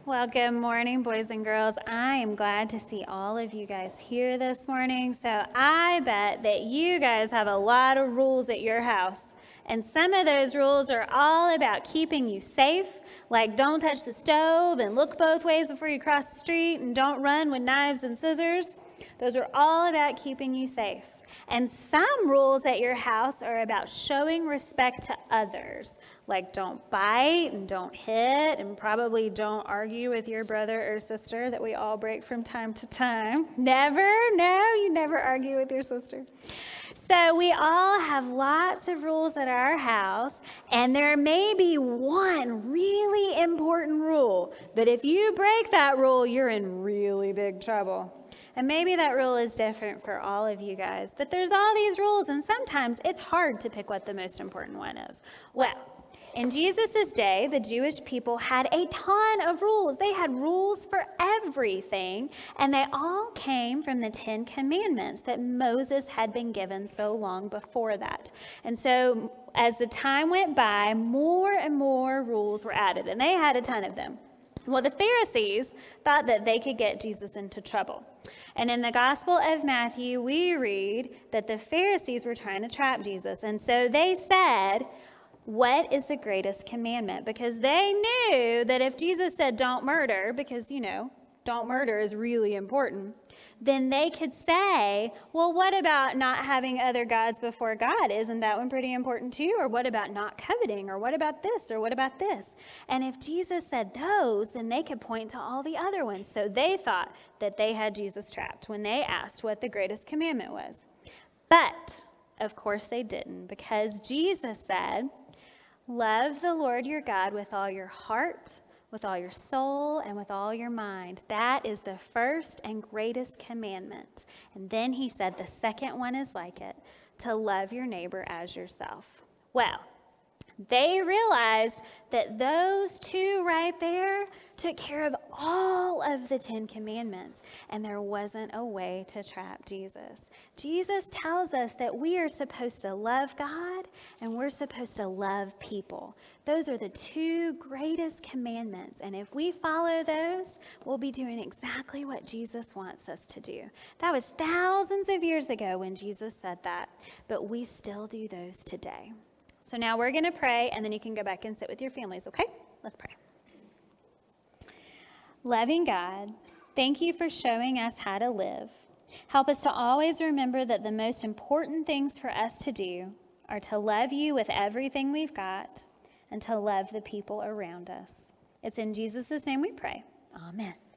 Well, good morning, boys and girls. I am glad to see all of you guys here this morning. So I bet that you guys have a lot of rules at your house. And some of those rules are all about keeping you safe, like don't touch the stove and look both ways before you cross the street and don't run with knives and scissors. Those are all about keeping you safe. And some rules at your house are about showing respect to others, like don't bite and don't hit and probably don't argue with your brother or sister that we all break from time to time. Never? No, you never argue with your sister. So we all have lots of rules at our house, and there may be one really important rule that if you break that rule, you're in really big trouble. And maybe that rule is different for all of you guys, but there's all these rules, and sometimes it's hard to pick what the most important one is. Well, in Jesus' day, the Jewish people had a ton of rules. They had rules for everything, and they all came from the 10 Commandments that Moses had been given so long before that. And so as the time went by, more and more rules were added, and they had a ton of them. Well, the Pharisees thought that they could get Jesus into trouble. And in the Gospel of Matthew, we read that the Pharisees were trying to trap Jesus. And so they said, what is the greatest commandment? Because they knew that if Jesus said don't murder, because, don't murder is really important, then they could say, well, what about not having other gods before God? Isn't that one pretty important too? Or what about not coveting? Or what about this? Or what about this? And if Jesus said those, then they could point to all the other ones. So they thought that they had Jesus trapped when they asked what the greatest commandment was. But, of course, they didn't, because Jesus said, love the Lord your God with all your heart, with all your soul, and with all your mind. That is the first and greatest commandment. And then he said the second one is like it, to love your neighbor as yourself. Well, they realized that those two right there took care of all of the 10 Commandments, and there wasn't a way to trap Jesus. Jesus tells us that we are supposed to love God and we're supposed to love people. Those are the two greatest commandments, and if we follow those, we'll be doing exactly what Jesus wants us to do. That was thousands of years ago when Jesus said that, but we still do those today. So now we're going to pray, and then you can go back and sit with your families, okay? Let's pray. Loving God, thank you for showing us how to live. Help us to always remember that the most important things for us to do are to love you with everything we've got and to love the people around us. It's in Jesus' name we pray. Amen.